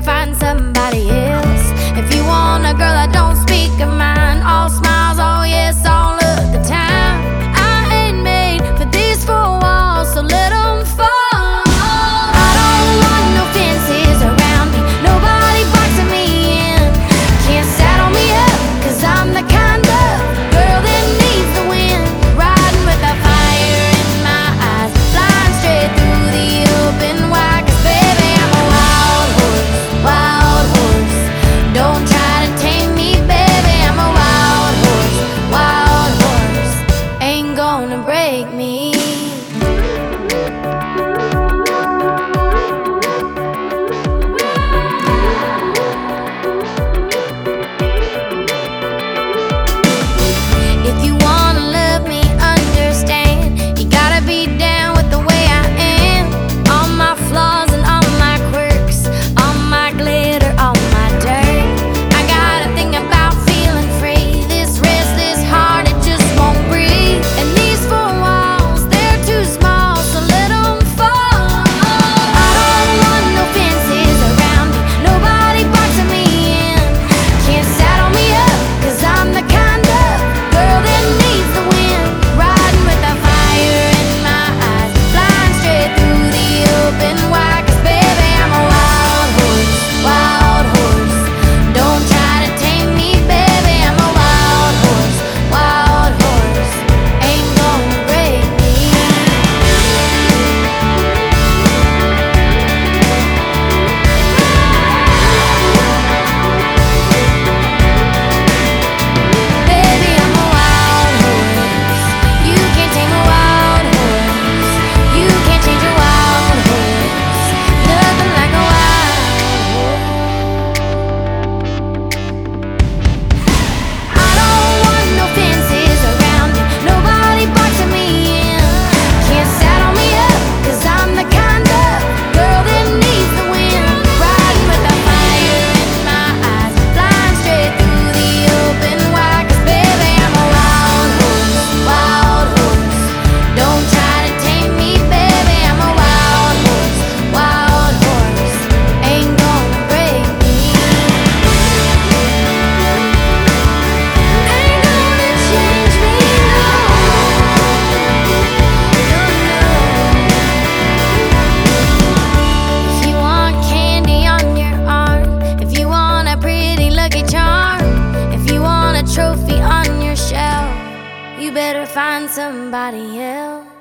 find somebody else. If you want a girl that don't speak her mind, all smiles, all yes, all of the time. I ain't made for these four walls, so let them fall. I don't want no fences around me, nobody boxing me in. Can't saddle me up, 'cause I'm the kind of girl that needs the wind. Riding with a fire in my eyes, flying straight through the open wide. 'Cause baby, I'm a wild horse, wild horse. Don't try to tame me, baby, I'm a wild horse, wild horse. Ain't gonna break me. If you wanna love me, understand, you gotta be down with the way I am. All my flaws and all my quirks, all my glitter, all my dirt. I got a thing about feeling free. This restless heart, it just won't breathe. And these four walls, they're too small, so let them fall. I don't want no fences around me, nobody boxing me in. Can't saddle me up, 'cause I'm the kind of girl that needs the wind. Riding with a fire in my eyes, flying straight through the open wide. 'Cause baby, I'm a wild horse, wild horse. Don't try to tame me, baby, I'm a wild horse, wild horse. Ain't gonna break me. Baby, I'm a wild horse. You can't tame a wild horse. You can't change a wild horse. Nothing like a wild horse. I don't want no fences around me, nobody boxing me in. Can't saddle me up, 'cause I'm the kind of girl that needs the wind. Riding with a fire in my eyes, flying straight through the open wide. 'Cause baby, I'm a wild horse, wild horse. Don't try to tame me, baby, I'm a wild horse, wild horse. Ain't gonna break me. Ain't gonna change me, no. If you want candy on your arm, if you want a pretty lucky charm, if you want a trophy on your shelf, you better find somebody else.